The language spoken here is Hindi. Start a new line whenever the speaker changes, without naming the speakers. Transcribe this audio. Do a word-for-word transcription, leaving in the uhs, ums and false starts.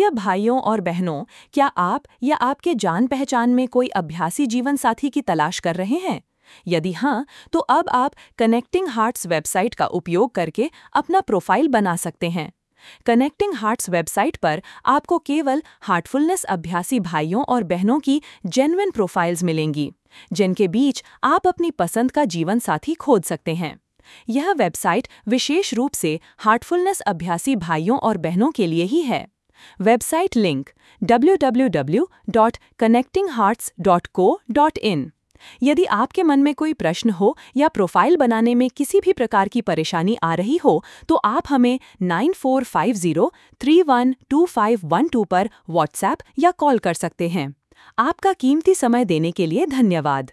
प्रिय भाइयों और बहनों, क्या आप या आपके जान पहचान में कोई अभ्यासी जीवन साथी की तलाश कर रहे हैं? यदि हाँ, तो अब आप कनेक्टिंग हार्ट्स वेबसाइट का उपयोग करके अपना प्रोफाइल बना सकते हैं। कनेक्टिंग हार्ट्स वेबसाइट पर आपको केवल हार्टफुलनेस अभ्यासी भाइयों और बहनों की जेन्युइन प्रोफाइल्स मिलेंगी, जिनके बीच आप अपनी पसंद का जीवन साथी खोज सकते हैं। यह वेबसाइट विशेष रूप से हार्टफुलनेस अभ्यासी भाइयों और बहनों के लिए ही है। Website link W W W dot connecting hearts dot co dot in. यदि आपके मन में कोई प्रश्न हो या प्रोफाइल बनाने में किसी भी प्रकार की परेशानी आ रही हो, तो आप हमें nine four five zero three one two five one two पर व्हाट्सएप या कॉल कर सकते हैं। आपका कीमती समय देने के लिए धन्यवाद।